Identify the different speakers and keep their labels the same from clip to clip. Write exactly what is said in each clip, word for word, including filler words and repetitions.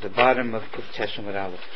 Speaker 1: the bottom of Kuf Tesam with Aleph.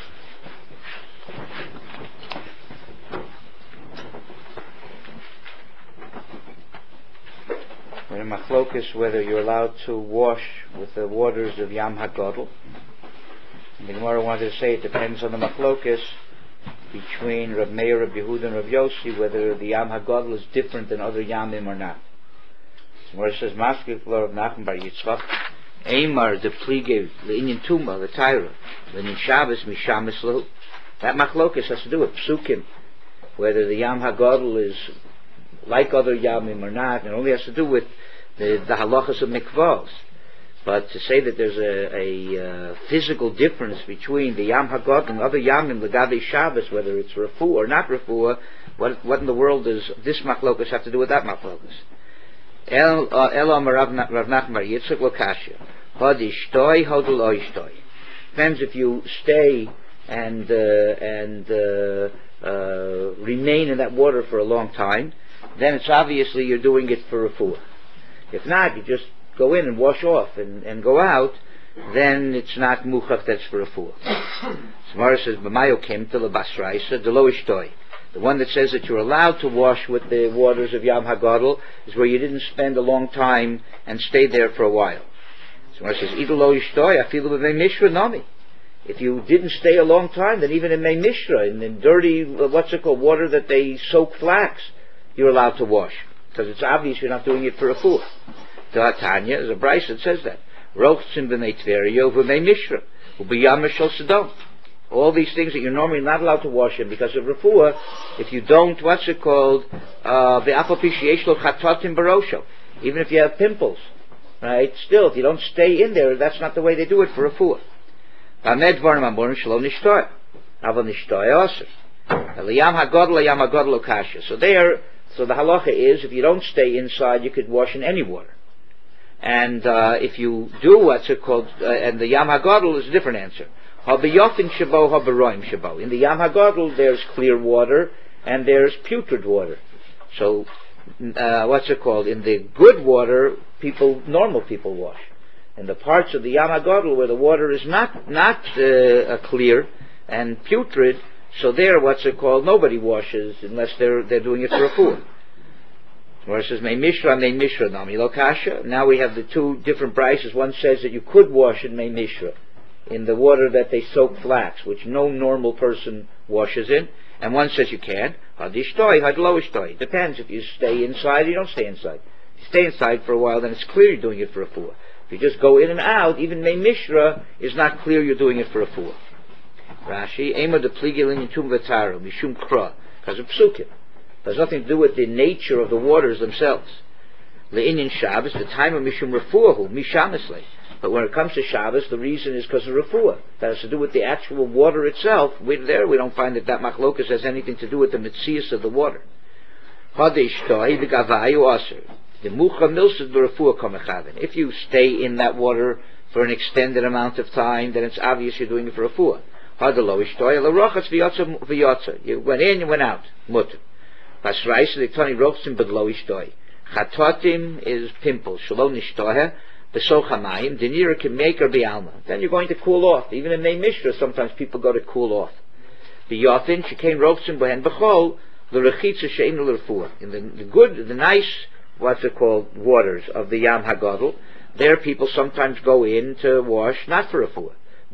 Speaker 1: We're in Machlokas whether you're allowed to wash with the waters of Yam HaGodel. The Gemara wanted to say it depends on the Machlokas between Rav Meir, Rav Yehuda, and Rav Yossi, whether the Yam HaGodel is different than other Yamim or not. The Gemara says, Maskif Rav Nachman bar Yitzchak, Eimar the Plige, the Inyan Tuma, the Tyra, the Nin Shabbos, Mishamis Lahu. That Machlokas has to do with Psukim, whether the Yam HaGodel is like other Yamim or not. It only has to do with the, the halachas of mikvahs. But to say that there's a, a uh, physical difference between the Yam HaGodel and other Yamim, L'Gabe Shabbos, whether it's Refuah or not Refuah, what, what in the world does this Machlokas have to do with that Machlokas? El Amar Rav Nachman bar Yitzchak Lokashia. Hod ishtoi, hod lo ishtoi. Depends if you stay and uh, and uh, uh, remain in that water for a long time, then it's obviously you're doing it for Refuah. If not, you just go in and wash off and, and go out, then it's not Muchach, that's for Refuah. Samara says, B'mayo kim to lebasraisa, de lo ishtoi. The one that says that you're allowed to wash with the waters of Yam HaGodel is where you didn't spend a long time and stay there for a while. So it says, Ida lo ishtoi, afilu b'mei mishra nami. If you didn't stay a long time, then even in mei mishra, in the dirty, what's it called, water that they soak flax, you're allowed to wash. Because it's obvious you're not doing it for a fool. The Tanya, there's a Bryce that says that. Rochtzim b'mei tverio v'mei mishra, u'b'yam shel Sodom. All these things that you're normally not allowed to wash in because of refuah, if you don't, what's it called? Even if you have pimples, right? Still, if you don't stay in there, that's not the way they do it for refuah. So there, so the halacha is, if you don't stay inside, you could wash in any water. And uh, if you do, what's it called? Uh, and the Yam HaGodel is a different answer. In the Yam HaGodel, there's clear water and there's putrid water. So, uh, what's it called? In the good water, people, normal people wash. In the parts of the Yam HaGodel where the water is not not uh, clear and putrid, so there, what's it called? Nobody washes unless they're they're doing it for a fool. Where it says Mei Mishra, Mei Mishra, Nami Lokasha. Now we have the two different prices. One says that you could wash in Mei Mishra, in the water that they soak flax, which no normal person washes in, and one says you can't. Hadishtoi, hadloishtoi. Depends if you stay inside or you don't stay inside. If you stay inside for a while, then it's clear you're doing it for a fool. If you just go in and out, even Mei Mishra is not clear you're doing it for a fool. Rashi, Ema de pligilin tum v'taru, mishum kra, because of psukim. It has nothing to do with the nature of the waters themselves. Le'inyan Shabbos, the time of mishum refuahu, mishamislei. But when it comes to Shabbos, the reason is because of refuah. That has to do with the actual water itself. We, there we don't find that that machlokas has anything to do with the mitzias of the water. If you stay in that water for an extended amount of time, then it's obvious you're doing it for refuah. You went in, you went out. Mutter. Chatotim is pimples. Shalom nishtohe. Then you're going to cool off. Even in Mei Mishra, sometimes people go to cool off. In the, the good, the nice, what's it called, waters of the Yam HaGodel, there people sometimes go in to wash, not for refuah.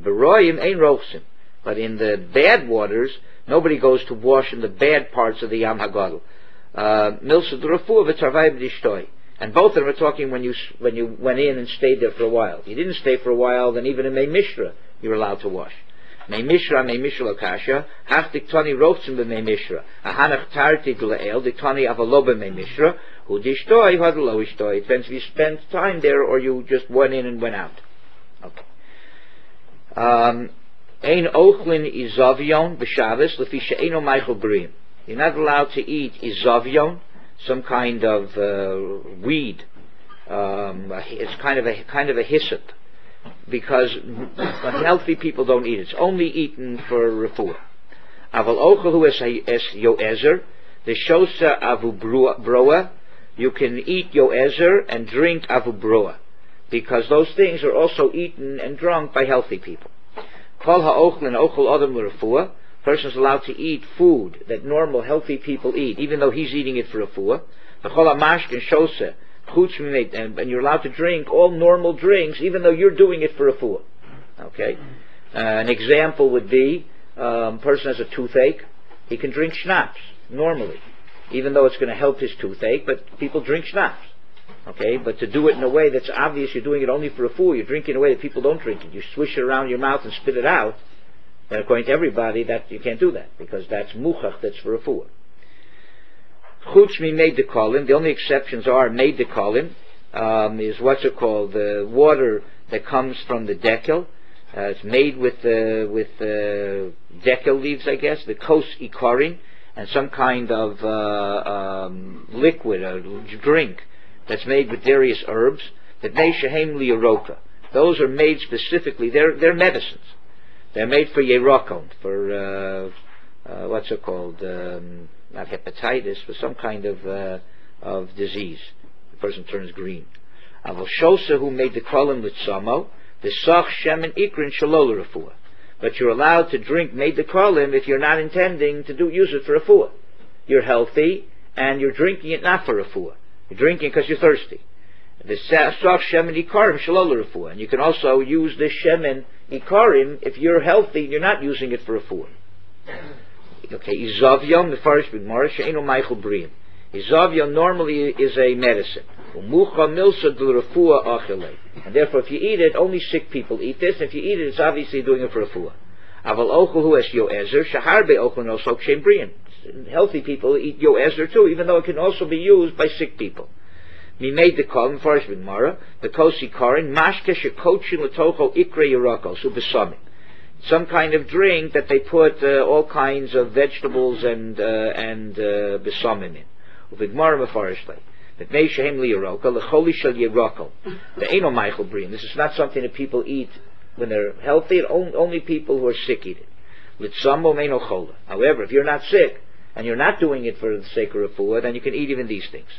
Speaker 1: But in the bad waters, nobody goes to wash in the bad parts of the Yam HaGodel. Milsa the refuah v'tarvai b'dishtoi. And both of them are talking when you when you went in and stayed there for a while. If you didn't stay for a while, then even in Mei Mishra, you're allowed to wash. Mei Mishra, Mei Mishra Lokasha, Hach diktani rochtzim b'Mei Mishra, Ahanach tarti gla'el, diktani avalo b'Mei Mishra, Hu dishtoi, Hu lo ishtoi. It depends if you spent time there or you just went in and went out. Okay. Um, Ein ochlin izavion b'Shabbos, lefi she'eino meichel b'riyim. You're not allowed to eat izavion, some kind of uh, weed. Um, it's kind of a kind of a hyssop, because healthy people don't eat it. It's only eaten for refuah. Aval ochalu es yoezer, the shosa avu broa. You can eat yoezer and drink avu broa, because those things are also eaten and drunk by healthy people. Kol ha'ochlin ochel adam l'refuah. Person is allowed to eat food that normal, healthy people eat, even though he's eating it for refuah. V'chol ha'mashkin shoseh. And, and you're allowed to drink all normal drinks, even though you're doing it for refuah. Okay? Uh, an example would be, um, person has a toothache, he can drink schnapps, normally, even though it's going to help his toothache, but people drink schnapps. Okay, but to do it in a way that's obvious you're doing it only for a fool, you're drinking in a way that people don't drink it, you swish it around your mouth and spit it out, then according to everybody, that you can't do that, because that's muchach, that's for a fool. Chutz mi mei dekolin, the only exceptions are mei dekolin, um, is what's it called, the water that comes from the dekel, uh, it's made with uh, with uh, dekel leaves, I guess, the kos ikarin, and some kind of uh, um, liquid, a drink, that's made with various herbs, that mei shehem liyaroka. Those are made specifically, they're, they're medicines. They're made for yerokon, for, uh, uh, what's it called, um, not hepatitis, but some kind of, uh, of disease. The person turns green. Avol shosa, who made the kolim litzamo, the sach shemen ikrin shalol refuah. But you're allowed to drink made the kolim if you're not intending to do use it for refuah. You're healthy, and you're drinking it not for refuah. You're drinking because you're thirsty. The sof shemen ikarim shalol refuah, and you can also use this shemen ikarim if you're healthy. You're not using it for refuah. Okay, izavyon the first big mara she'enu meichel briim. Izavyon normally is a medicine. Umucha milsa del refuah achilei, and therefore if you eat it, only sick people eat this. If you eat it, it's obviously doing it for refuah. Aval ochel hu es yo ezer shaharbe ochel no sok shem briim. Healthy people eat yo ezer too, even though it can also be used by sick people. We made the call first with Mara, the kosi karin, mashke shekochin letocho ikre yerokos ubesami. Some kind of drink that they put uh, all kinds of vegetables and uh, and uh, besamim in. Uvigmara mefarishle. That mei shehem liyeroka lecholi shel yerokol. The eno meichel brim. This is not something that people eat when they're healthy. Only people who are sick eat it. Litzamo meino chola. However, if you're not sick and you're not doing it for the sake of refuah, then you can eat even these things.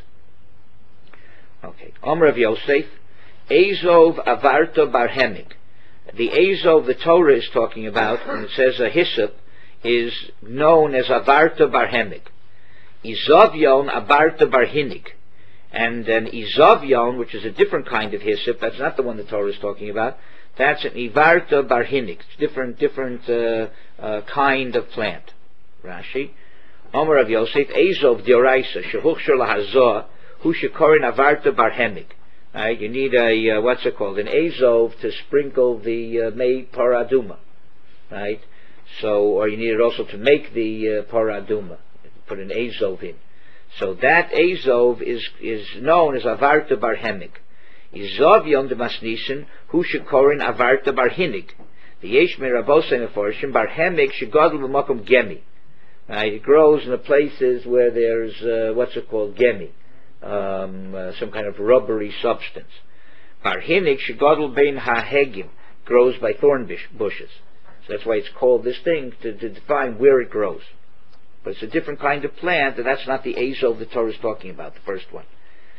Speaker 1: Okay. Omer of Yosef, Azov avarta barhemik. The Azov the Torah is talking about, when it says a hyssop, is known as avarta barhemik. Izavyon avarta barhinik. And an Izavyon, which is a different kind of hyssop, that's not the one the Torah is talking about, that's an Ivarta barhinik. It's different, different uh, uh, kind of plant. Rashi. Omer of Yosef, Azov dioraisa, shehuchshir lahazah, hu shekorin avarta barhemik. Right, you need a, uh, what's it called, an Azov to sprinkle the uh, mei paraduma. Right? So, or you need it also to make the uh, paraduma. Put an Azov in. So that Azov is, is known as avarta barhemik. Izavyon de masnisen, hu shekorin avarta barhinik. The yesh merabosei meforshim, barhemik shegadol b'makom gemi. Right, it grows in the places where there's, uh, what's it called, gemi. Um, uh, some kind of rubbery substance. Barhinik shegadol bein hahegim, grows by thorn bushes. So that's why it's called this thing, to, to define where it grows. But it's a different kind of plant, and that's not the Azov the Torah is talking about, the first one.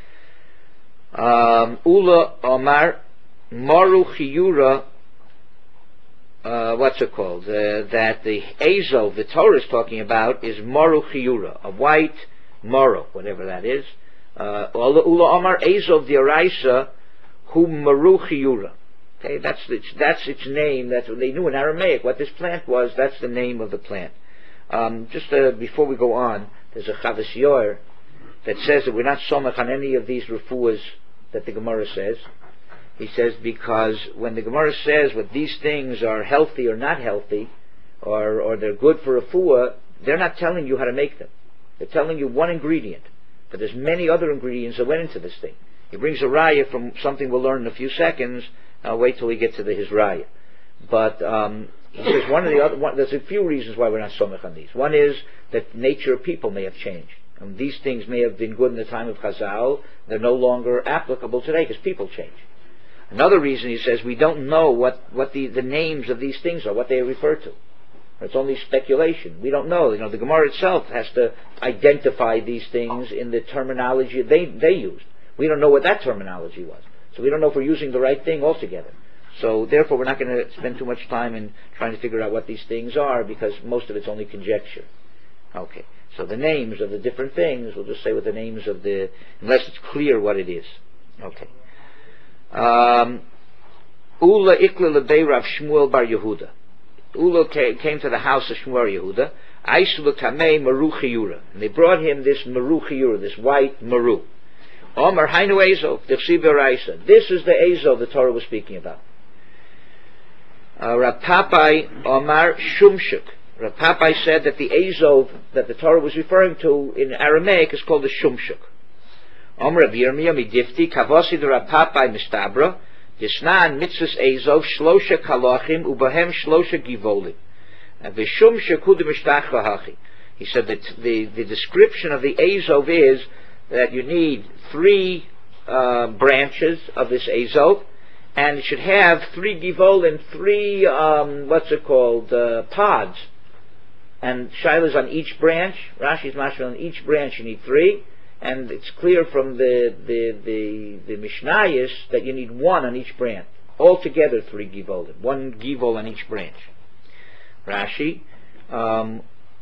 Speaker 1: Um, Ula Omar Maru Chiyura, uh, what's it called? Uh, that the Azov the Torah is talking about is Maru Chiyura, a white Maru, whatever that is. Uh, Ula Omar Azov the Araisa, Hu Maru Chiyura. Okay, that's its, that's its name. That's what they knew in Aramaic. What this plant was, that's the name of the plant. Um, just uh, before we go on, there's a Chavas Yoer that says that we're not somach on any of these refuahs that the Gemara says. He says because when the Gemara says what these things are healthy or not healthy, or or they're good for refuah, they're not telling you how to make them. They're telling you one ingredient, but there's many other ingredients that went into this thing. He brings a raya from something we'll learn in a few seconds. I'll wait till we get to the, his raya. But um, he says one of the other. One, there's a few reasons why we're not somach on these. One is that the nature of people may have changed. And these things may have been good in the time of Chazal. They're no longer applicable today because people change. Another reason, he says, we don't know what, what the, the names of these things are, what they refer to. It's only speculation. We don't know. You know, the Gemara itself has to identify these things in the terminology they, they used. We don't know what that terminology was. So we don't know if we're using the right thing altogether. So therefore we're not going to spend too much time in trying to figure out what these things are, because most of it's only conjecture. Okay, so the names of the different things, we'll just say what the names of the, unless it's clear what it is. Okay. Um, Ula ikla lebei Rav Shmuel bar Yehuda. Ula came to the house of Shmuel bar Yehuda. Aislu tamei maru chiyura. And they brought him this maru chiyura, this white maru. Omar hainu Ezov, dechsiv b'Oraisa. This is the Ezov the Torah was speaking about. Uh, Rav Papai Omar Shumshuk. Rav Papai said that the Ezov that the Torah was referring to in Aramaic is called the Shumshuk. Omar Rav Yirmiyah midifti kavosi the Rav Papai mistabra. Yisnan mitzvahs Ezov shlosha kalachim ubahem shlosha givolim. V'shumshuk hu demishtach v'hachi. He said that the, the description of the Ezov is that you need three uh, branches of this Ezov, and it should have three givolim, three, um, what's it called, uh, pods. And Shiloh's on each branch. Rashi's mashma on each branch you need three. And it's clear from the the the, the Mishnayos that you need one on each branch. Altogether three givolim. One givol on each branch. Rashi, um,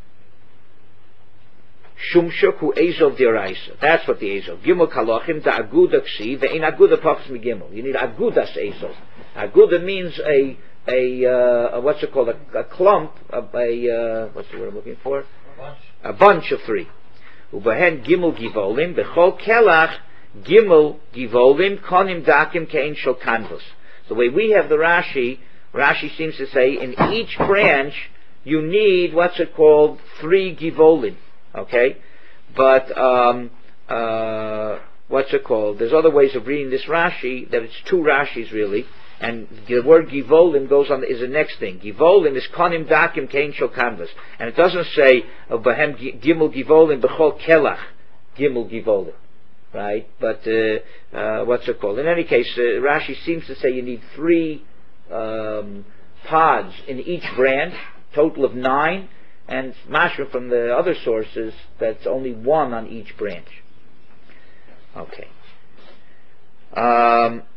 Speaker 1: Shumshuk hu Ezov d'Oraisa. That's what the Ezov. Gimel kalachim da aguda ksi ve'in aguda pachas migimel. You need agudas Ezov. Aguda means a a, uh, a what's it called? A, a clump. A, a uh, what's the word I'm looking for? A bunch, a bunch of three. Ubahen gimel givolim bechol kelach gimel givolim konim dakim kein shel kanvus. The way we have the Rashi, Rashi seems to say in each branch you need what's it called? Three givolim. Okay, but um, uh, what's it called? There's other ways of reading this Rashi, that it's two Rashis really, and the word givolim goes on is the next thing. Givolim is konim dakim kein shel kanvus, and it doesn't say bahem gimel givolim bechol kelach gimel givolim, right? But uh, uh, what's it called? In any case, uh, Rashi seems to say you need three um, pods in each branch, total of nine. And mashma from the other sources that's only one on each branch. Okay. Um,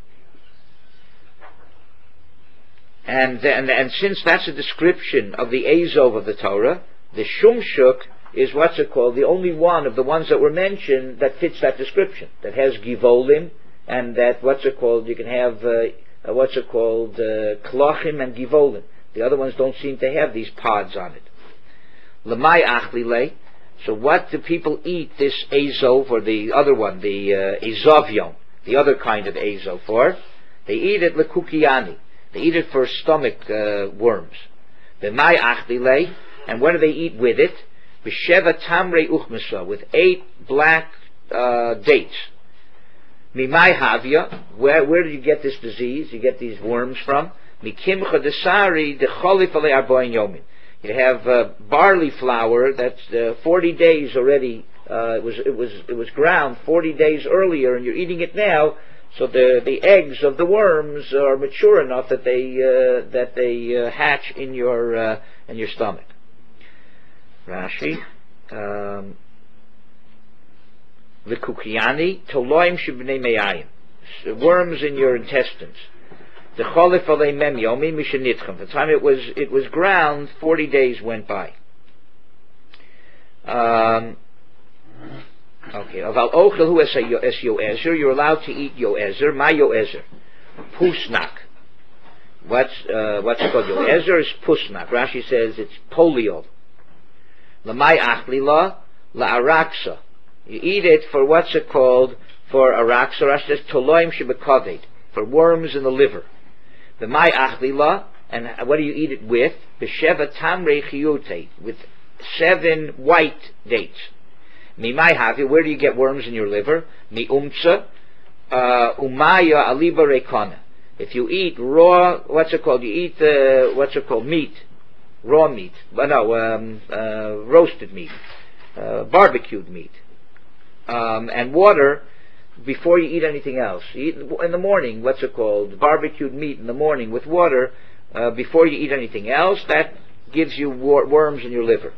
Speaker 1: and, and and since that's a description of the Ezov of the Torah, the Shumshuk is what's it called? The only one of the ones that were mentioned that fits that description. That has givolim, and that what's it called? You can have uh, what's it called? Uh, klachim and givolim. The other ones don't seem to have these pods on it. Lamai achlile. So what do people eat this Ezov, or the other one, the uh, Ezovion, the other kind of Ezov for? They eat it lekukiani. They eat it for stomach uh, worms. Lamai achlile. And what do they eat with it? B'sheva tamrei uchmasa, with eight black uh, dates. Mimai havia. Where where do you get this disease? You get these worms from? Mikimcha desari decholif alei arboin yomin. You have uh, barley flour that's uh, forty days already. Uh, it was it was it was ground forty days earlier, and you're eating it now. So the the eggs of the worms are mature enough that they uh, that they uh, hatch in your uh, in your stomach. Rashi, um, the kukiani toloim shibnei meyayim, worms in your intestines. The cholif alei mem yomi mishenitchem. The time it was it was ground, forty days went by. Um, okay. Aval ochel hu es yoezer. You're allowed to eat yoezer. My yoezer, pusnak. What's uh, what's it called? Yoezer is pusnak. Rashi says it's polio. Lamai achlila la araksa. You eat it for what's it called? For araksa. Rashi says toloim shebekaved, for worms in the liver. The my achlila, and what do you eat it with? B'sheva tamrei chiyute, with seven white dates. Mi mai havi, where do you get worms in your liver? Mi umtza, uh, umaya aliba rekana. If you eat raw, what's it called? You eat uh, what's it called? Meat, raw meat. Well, no, um, uh, roasted meat, uh, barbecued meat, um, and water. Before you eat anything else, you eat in the morning, what's it called? Barbecued meat in the morning with water, uh, before you eat anything else, that gives you wor- worms in your liver.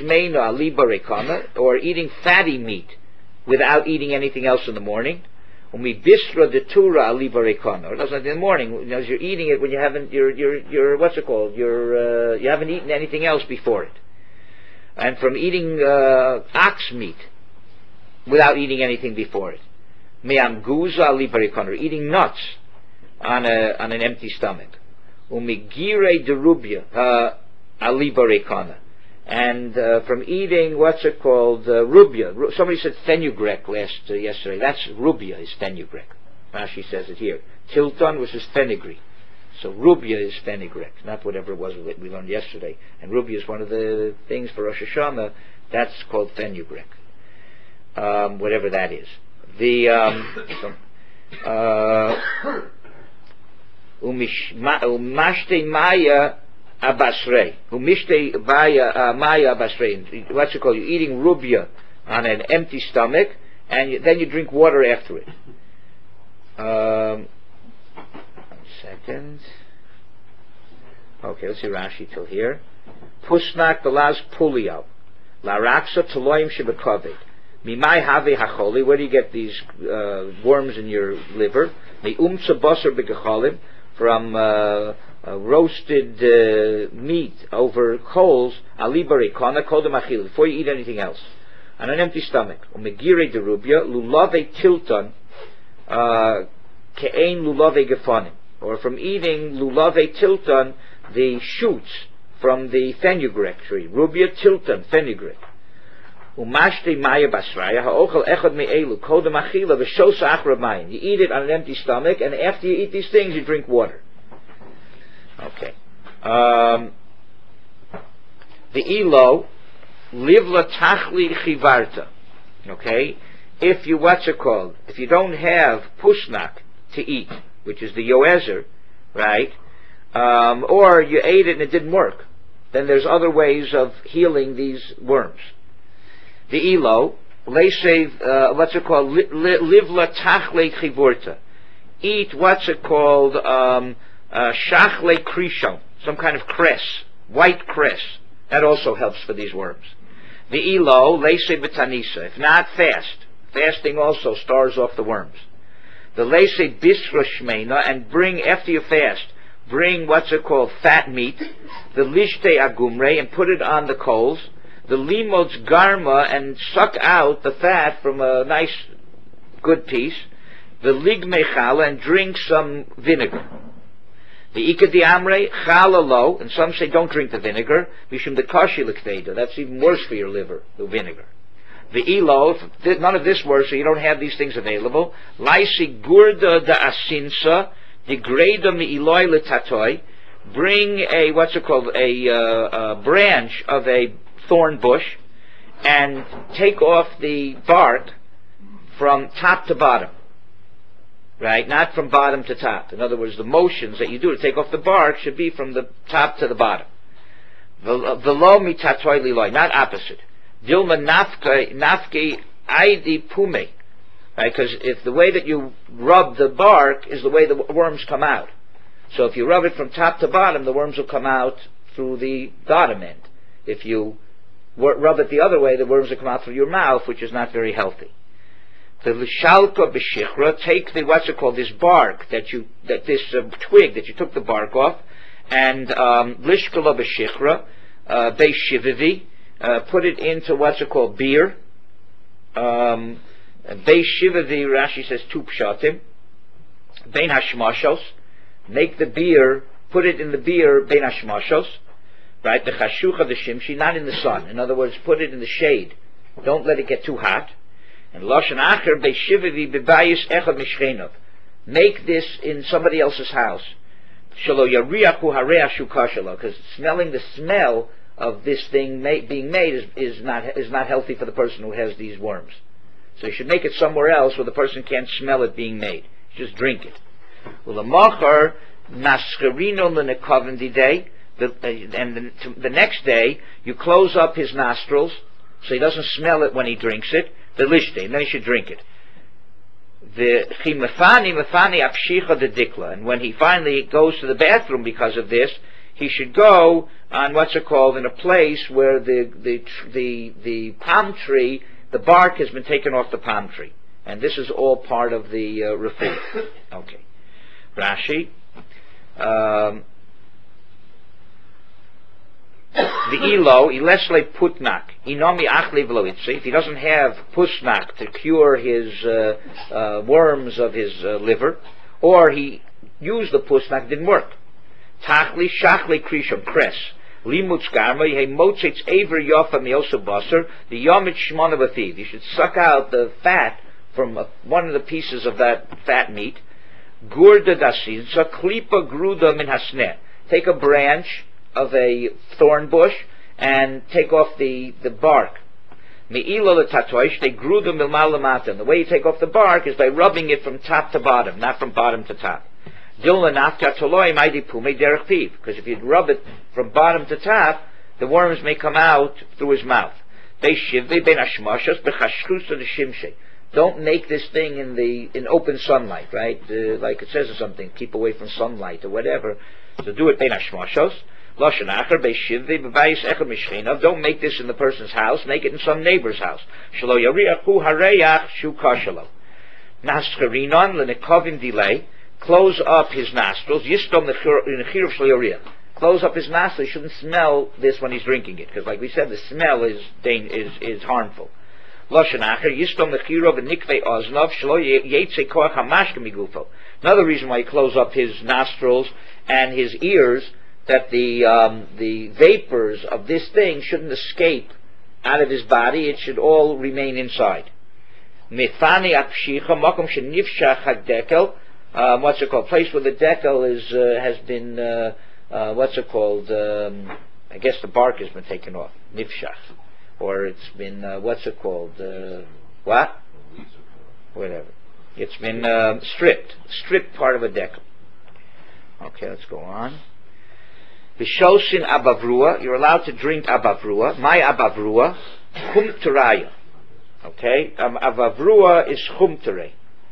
Speaker 1: Or eating fatty meat without eating anything else in the morning. Umi bisra de tura ali barekana. That's like in the morning, you know, as you're eating it when you haven't, you're, you're, you're, what's it called? You're, uh, you haven't eaten anything else before it. And from eating uh, ox meat without eating anything before it. Me'am guza ali barekana, eating nuts on a on an empty stomach. Umi gire de rubia uh, ali barekana. And uh, from eating, what's it called, uh, rubia. Somebody said fenugreek last uh, yesterday. That's rubia is fenugreek. Rashi says it here. Tilton, which is fenugreek. So rubia is fenugreek, not whatever it was we learned yesterday. And rubia is one of the things for Rosh Hashanah. That's called fenugreek, um, whatever that is. The um, uh, umashte maya abasrei, umishte maya maya abasrei. What's it called? You're eating rubia on an empty stomach, and you, then you drink water after it. Um, one second. Okay, let's see Rashi till here. Pusnak belaz pulio, la raksa teloim shebekavid. Mimai have hacholi. Where do you get these uh, worms in your liver? Me umtsa basar begecholim, from uh, uh, roasted uh, meat over coals. Ali barikana kodem achil, before you eat anything else, on an empty stomach. Umegire derubia lulave tilton ke'ein lulave gefanim, or from eating lulave tilton, the shoots from the fenugreek tree. Rubia tilton fenugreek. Umashte maya basraya ha'ochel echad me'elu kodem achila v'shosa achra mayim. You eat it on an empty stomach, and after you eat these things, you drink water. Okay. Um, the elo livla tachli chivarta. Okay. If you what's it called? If you don't have pusnak to eat, which is the yoezer, right? Um, or you ate it and it didn't work, then there's other ways of healing these worms. The elo, lesev, uh, what's it called? Livla tachle chivurta. Eat what's it called? Um, uh, shachle krishon, some kind of cress, white cress. That also helps for these worms. The elo, lesev betanisa. If not, fast. Fasting also stars off the worms. The lesev bisra shmeina, and bring after you fast, bring what's it called? Fat meat. The lishte agumre, and put it on the coals. The limod's garma, and suck out the fat from a nice, good piece. The ligme chala, and drink some vinegar. The ikadi amre chala lo, and some say don't drink the vinegar. Mishum the kashi likteda, that's even worse for your liver, the vinegar. The elo, if none of this works, so you don't have these things available. Laisi gurda da asinsa, degrada mi eloi letatoi. Bring a what's it called? A, uh, a branch of a thorn bush, and take off the bark from top to bottom, right? Not from bottom to top. In other words, the motions that you do to take off the bark should be from the top to the bottom. Velo mitatoi liloi, not opposite. Dilma nafke nafke aidi pume, right? Because if the way that you rub the bark is the way the worms come out, so if you rub it from top to bottom, the worms will come out through the bottom end. If you rub it the other way, the worms will come out through your mouth, which is not very healthy. The lishalka b'shichra, take the what's it called, this bark that you that this uh, twig that you took the bark off, and um, lishkala b'shichra uh, beishivivi, uh, put it into what's it called, beer. Um, beishivivi, Rashi says two pshatim. Bein hashmashos, make the beer, put it in the beer bein hashmashos. Right, the chashucha, the shimshi, not in the sun. In other words, put it in the shade. Don't let it get too hot. And lashon acher beishivivi bebayis echad mishchenov. Make this in somebody else's house. Shelo yariachu hareach shukashalo, because smelling the smell of this thing ma- being made is, is not is not healthy for the person who has these worms. So you should make it somewhere else where the person can't smell it being made. Just drink it. Ulamachar nascherino lenekaven diday. The, uh, and the, to, the next day, you close up his nostrils so he doesn't smell it when he drinks it. The lishte, and then he should drink it. The chimefani mefani apshicha de dikla, and when he finally goes to the bathroom because of this, he should go on what's it called, in a place where the the the the palm tree, the bark has been taken off the palm tree. And this is all part of the uh, refuah. Okay. Rashi. Um, the ilo, ilesle putnak, inomi achle v'loitzi. If he doesn't have pusnak to cure his uh, uh, worms of his uh, liver, or he used the pusnak, didn't work. Tachli shachli krisham kres. Limutz garma he motzitz aver yofa miosa basar the yomit shmona b'thiv. You should suck out the fat from uh, one of the pieces of that fat meat. Gurda dasinza klipa gruda min hasneh. Take a branch of a thorn bush and take off the, the bark. Me'ila l'tatoish, they gruda milmalamata. The way you take off the bark is by rubbing it from top to bottom, not from bottom to top. Because if you rub it from bottom to top, the worms may come out through his mouth. Don't make this thing in the in open sunlight, right? Uh, like it says or something, keep away from sunlight or whatever. So do it ben hashmashos. Don't make this in the person's house. Make it in some neighbor's house. Delay. Close up his nostrils. Close up his nostrils. He shouldn't smell this when he's drinking it, because, like we said, the smell is is is harmful. Another reason why he close up his nostrils and his ears, that the um, the vapors of this thing shouldn't escape out of his body. It should all remain inside. Um, what's it called? Place where the decal is uh, has been uh, uh, what's it called? Um, I guess the bark has been taken off. Nifshach, or it's been uh, what's it called? Uh, what? Whatever. It's been uh, stripped. Stripped part of a decal. Okay, let's go on. B'shoshin abavrua. You're allowed to drink abavrua. My abavrua, chumteraya. Okay, um, abavrua is chumtere.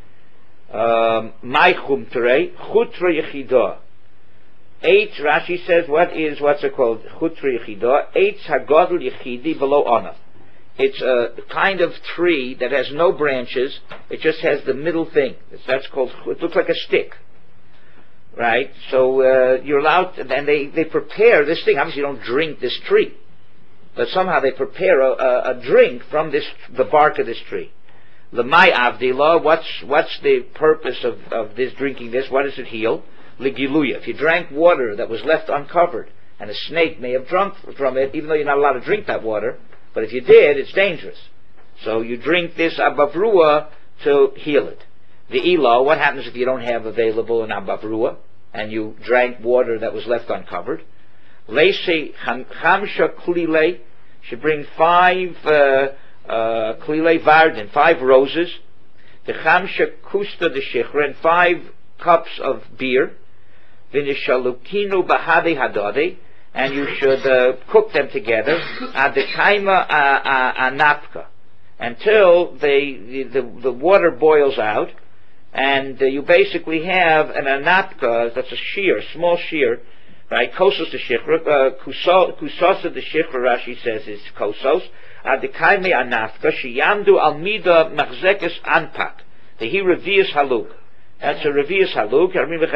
Speaker 1: Um, my chumtere, chutra yechidah. Eitz, Rashi says, what is, what's it called? Chutra yechidah. Eitz hagodl yechidi below ona. It's a kind of tree that has no branches. It just has the middle thing. That's called, it looks like a stick. Right? So, uh, you're allowed, to, and they, they prepare this thing. Obviously you don't drink this tree. But somehow they prepare a, a, a drink from this, the bark of this tree. L'may avdila, what's what's the purpose of, of this drinking this? What does it heal? L'giluya. If you drank water that was left uncovered, and a snake may have drunk from it, even though you're not allowed to drink that water, but if you did, it's dangerous. So you drink this abavrua to heal it. The elo, what happens if you don't have available an abavrua, and you drank water that was left uncovered? Leisei chamsha klile, should bring five uh, Uh, klilei varden, five roses, the chamsha kusta de shichra, and five cups of beer, v'nishalukinu bahade hadade, and you should uh, cook them together, adekaima anapka, until they, the, the, the water boils out, and uh, you basically have an anapka, that's a shear, small shear, right, kosos de shichra, uh, kusosa de shichra, Rashi says is kosos, Adekaime anafka sheyamdu almida machzekes anpak. The he revius haluk. That's a revius haluk.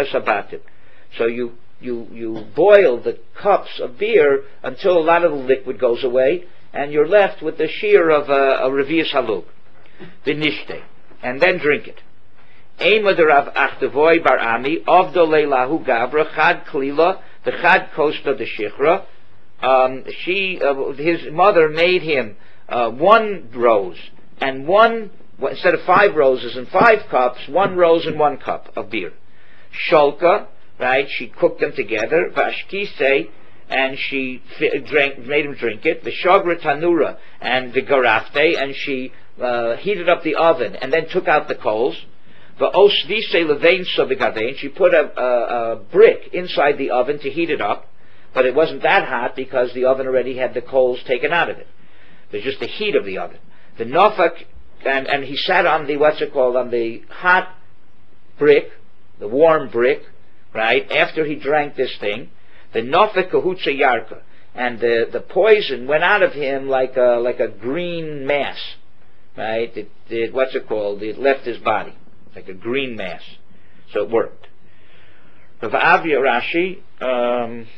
Speaker 1: So you you you boil the cups of beer until a lot of the liquid goes away, and you're left with the shear of a, a revius haluk. Vinishte, and then drink it. Eimad Achtavoy bar Ami Avdo Leilahu Gavra Chad Klila the Chad Kosta de Shichra. Um, she, uh, his mother made him uh, one rose and one, instead of five roses and five cups, one rose and one cup of beer. Sholka, right? She cooked them together. Vashkise, and she fi- drank, made him drink it. The Shogra Tanura and the Garafte, and she uh, heated up the oven and then took out the coals. The Osdise Levain Sobigade, she put a, a, a brick inside the oven to heat it up. But it wasn't that hot because the oven already had the coals taken out of it. There's just the heat of the oven. The nofak, and, and he sat on the, what's it called, on the hot brick, the warm brick, right, after he drank this thing. The nofak kahutsa yarka, and the, the poison went out of him like a, like a green mass. right? It, it, what's it called? It left his body, like a green mass. So it worked. Rav Avia Rashi, um,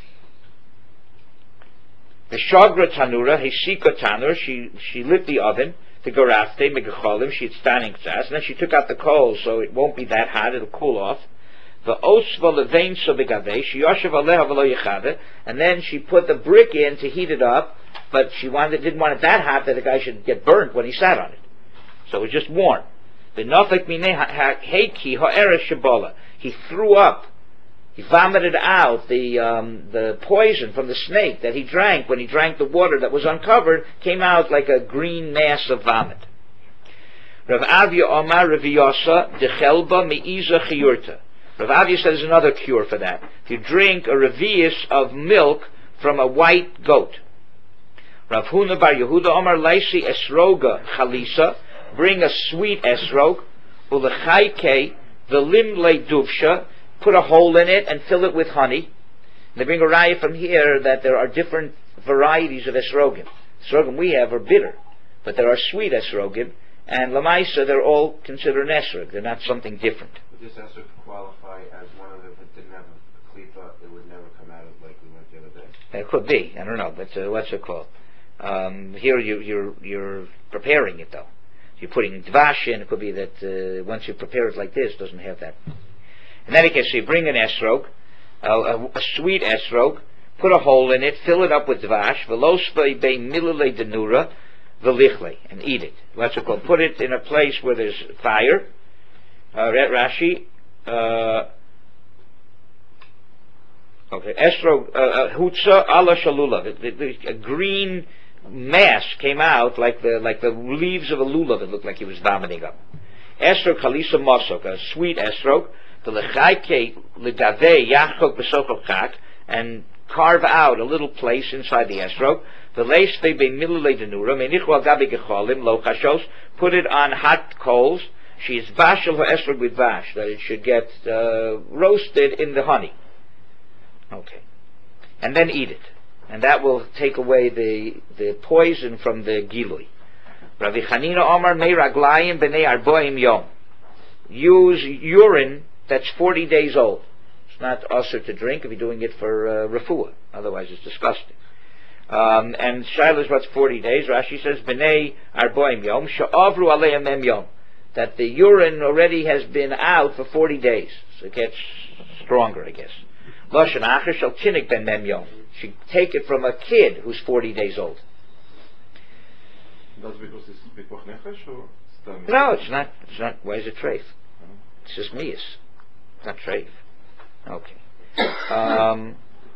Speaker 1: the Shagra Tanura, Heshika Tanur, she, she lit the oven, the Garafte, Megacholim, she had standing tzas, and then she took out the coals so it won't be that hot, it'll cool off. The Osva Levain Sobegave, she Yoshev Aleha Velo Yechade, and then she put the brick in to heat it up, but she wanted, didn't want it that hot that the guy should get burnt when he sat on it. So it was just warm. The Nofek Mineh Heiki Ha'eresh Shabola, he threw up, he vomited out the um, the poison from the snake that he drank. When he drank the water that was uncovered, came out like a green mass of vomit. Rav Avia Omar Reviyasa Dechelba Meiza Chiyurta. Rav Avia said there's another cure for that. If you drink a revius of milk from a white goat. Rav Huna Bar Yehuda Omar Laisi Esroga Chalisa, bring a sweet esrog, Ulechaike the limle duvsha, put a hole in it and fill it with honey. And they bring a raya from here that there are different varieties of esrogim. Esrogim we have are bitter, but there are sweet esrogim, and lamaisa they're all considered an esrog. They're not something different.
Speaker 2: Would this esrog qualify as one of them that didn't have a klipa, it would never come out like we went the other day?
Speaker 1: It could be. I don't know, but uh, what's it called? Um, here you, you're you're preparing it though. You're putting dvash in. It could be that uh, once you prepare it like this, it doesn't have that. In any case, so you bring an esrog, uh, a, a sweet esrog, put a hole in it, fill it up with dvash, velosvei bei milile denura, velichle, and eat it. What's it called? Put it in a place where there's fire. Uh, Rashi. Uh, okay, esrog hutza ala shalula. A green mass came out like the like the leaves of a lulav. It looked like he was vomiting up. Esrog chalisa mosok, a sweet esrog. And carve out a little place inside the esrog. Put it on hot coals. She is bashal her esrog with vash, that it should get uh, roasted in the honey. Okay, and then eat it, and that will take away the the poison from the gilui. Rabbi Chanina Omar mei raglayim b'nei arboim yom. Use urine that's forty days old. It's not usher to drink if you're doing it for uh, refuah. Otherwise, it's disgusting. Um, and Shiloh is what's forty days. Rashi says, "B'nei arboim yom she'avru aleim mem yom," that the urine already has been out for forty days, so it gets stronger, I guess. Lashon acher shel tinik ben mem yom. She take it from a kid who's forty days old.
Speaker 2: That's because it's pikuach nefesh or stam?
Speaker 1: No, it's not. It's not. Why is it treif? It's just mias. It's not treif. Okay. Um,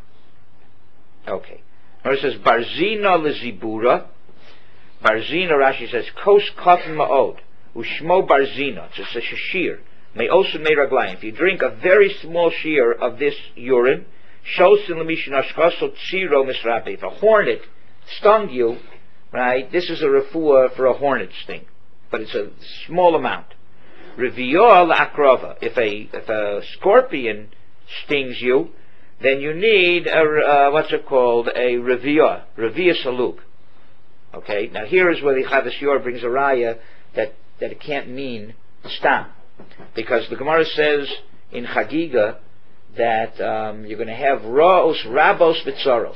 Speaker 1: okay. Now it says Barzina lezibura. Barzina, Rashi says Kos katan ma'od ushmo Barzina. It's a shir. May also may raglayim. If you drink a very small shear of this urine, shosin lemishin ashkaso tziro misrape. If a hornet stung you, right? This is a refuah for a hornet sting, but it's a small amount. Reviyah la'akrova. If a if a scorpion stings you, then you need a uh, what's it called? A reviyah, reviyah saluk. Okay. Now here is where the Chavis Yor brings a raya that that it can't mean stam, because the Gemara says in Chagiga that um, you're going to have raos, rabos, vitzaros.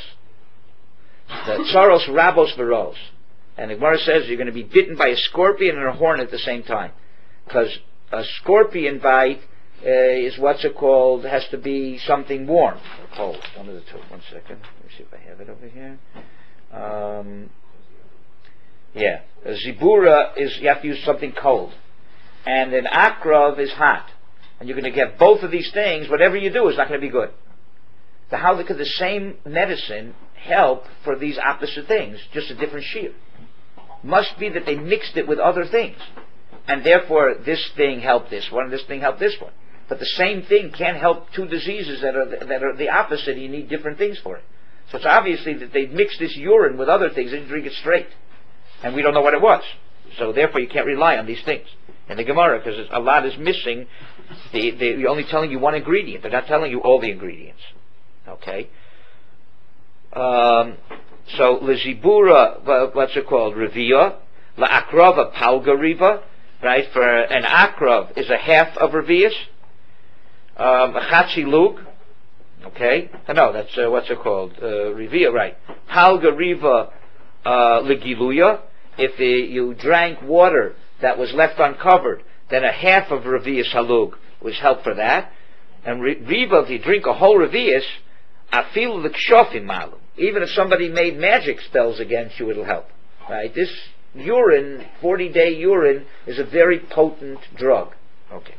Speaker 1: The tzaros, rabos, veros, and the Gemara says you're going to be bitten by a scorpion and a hornet at the same time. Because a scorpion bite uh, is what's it called, has to be something warm or cold. One of the two. One second. Let me see if I have it over here. Um, yeah. A zibura is, you have to use something cold. And an akrav is hot. And you're going to get both of these things. Whatever you do is not going to be good. So how could the same medicine help for these opposite things? Just a different shear. Must be that they mixed it with other things. And therefore, this thing helped this one, this thing helped this one. But the same thing can't help two diseases that are the, that are the opposite. You need different things for it. So it's obviously that they mixed this urine with other things and you drink it straight. And we don't know what it was. So therefore, you can't rely on these things in the Gemara, because a lot is missing. They, they're only telling you one ingredient. They're not telling you all the ingredients. Okay? Um, so, Lizibura, what's it called? Reviyah. la'akrava palga riva, right? For an akrav is a half of revius. Um, a chatzi lug, okay? Oh, no, that's uh, what's it called? Uh, revia, right? Palga riva uh, legiluya. If the, you drank water that was left uncovered, then a half of revius halug was help for that. And riva, if you drink a whole revius, afil l'kshofim malu. Even if somebody made magic spells against you, it'll help, right? This urine, forty-day urine, is a very potent drug. Okay.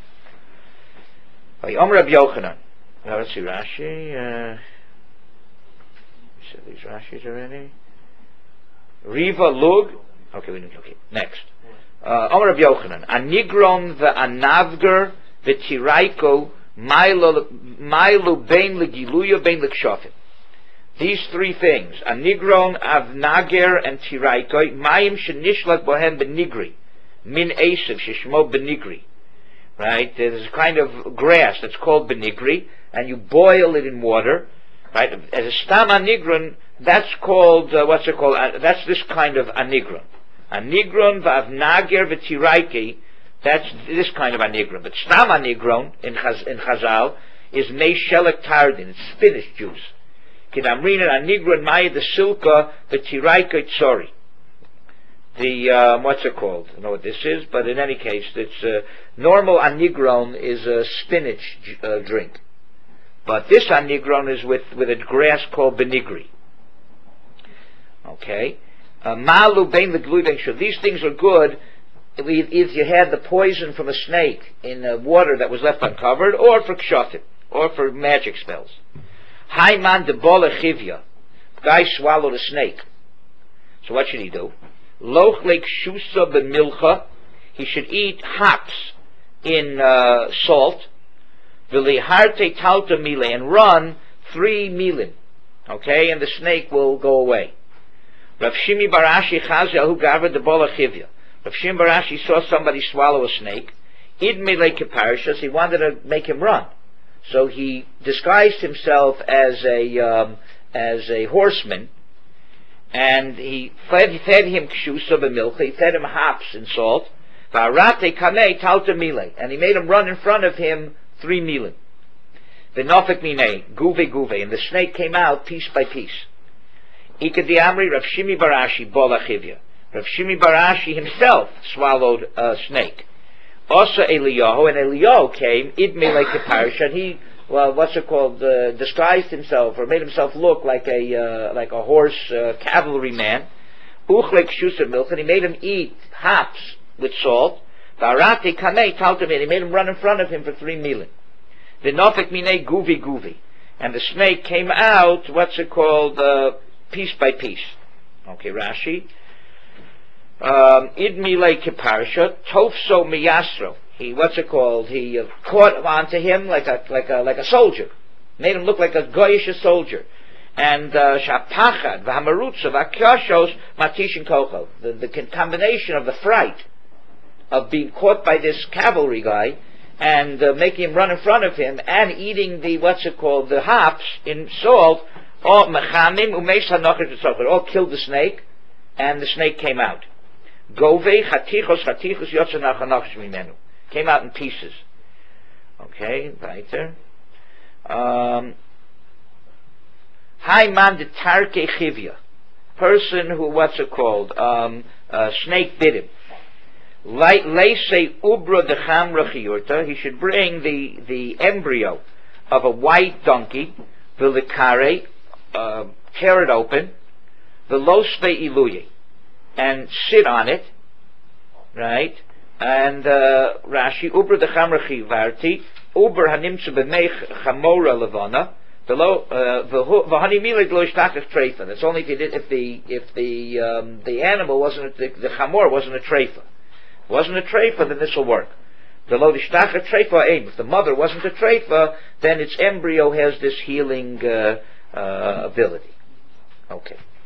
Speaker 1: Om Rabbi Yochanan. Now let's see Rashi. Uh, we said these Rashis already. Riva lug. Okay, we need. Okay, next. Om Rabbi Yochanan. Anigron ve'anavger ve'tiraiko mailu bein legiluya bein lekshofim. These three things: anigron, avnager, and tiraiko. Mayim shenishlat bohem benigri min esav sheshmo benigri. Right? There's a kind of grass that's called benigri, and you boil it in water. Right? As a stam anigron, that's called, uh, what's it called? Uh, that's this kind of anigron. Anigron v'avnager v'tiraiki, that's this kind of anigron. But stam anigron, in, Chaz, in Chazal, is mei shelek tardin, it's spinach juice. Kidamrin anigron maya de silka v'tiraika tzori. The, um, what's it called? I don't know what this is, but in any case, it's uh, normal anigron is a spinach uh, drink. But this anigron is with, with a grass called benigri. Okay? Malu bein legluy bein shul. These things are good if you had the poison from a snake in uh, water that was left uncovered, or for kshatim, or for magic spells. Haiman de bola chivya. Guy swallowed a snake. So what should he do? Loch lek shusa b'milcha. He should eat hops in uh, salt. V'liharte talta mile, and run three milim. Okay, and the snake will go away. Rav Shimi Barashi chazal hu gavra de bola chivya. Rav Shimi Barashi saw somebody swallow a snake. Id mile keparishas. He wanted to make him run, so he disguised himself as a um, as a horseman. And he fed, fed him kshusa b'milcha, he fed him hops and salt. V'arate kamei talta mile, and he made him run in front of him three milim. V'nofek minei, guve guve, and the snake came out piece by piece. Ika diamri Rav Shimi Barashi bola chivya. Rav Shimi Barashi himself swallowed a snake. Also Eliyahu, and Eliyahu came, id mile keparisha, and he, well, what's it called, uh, disguised himself, or made himself look like a uh, like a horse uh, cavalry man. Uchlek shusa milk, and he made him eat hops with salt. Varate kamei taltam, and he made him run in front of him for three milim. V'nofek minei guvi guvi, and the snake came out, what's it called, uh, piece by piece. Okay, Rashi. Um, id milei keparsha tofso miyasro. He, what's it called? He uh, caught onto him like a like a like a soldier, made him look like a goyish soldier. And shapachad v'hamarutza v'akyashos matishin kocho. The the combination of the fright of being caught by this cavalry guy and uh, making him run in front of him and eating the what's it called the hops in salt, all mechamim umeis hanochos v'tzochet, all killed the snake, and the snake came out. Gove chatichos chatichos yotza nachanochos mimenu. Came out in pieces. Okay, weiter. Um, Haiman de tarke chivya. Person who, what's it called? Um, uh, snake bit him. Leise ubra de chamra chiyurta. He should bring the, the embryo of a white donkey, vilikare, uh, tear it open, velospe iluye, and sit on it, right? And uh, Rashi, Uber the Chamrachi Varti, Uber Hanimtsu B'mei Chamora Levana, below V'hanimile Gloishtachach Treifa. That's only if, it, if the if the um, the animal wasn't the, the Chamor wasn't a Treifa. Wasn't a Treifa, then this will work. Below the Shtachach Treifa aim. If the mother wasn't a Treifa, then its embryo has this healing uh, uh, ability. Okay.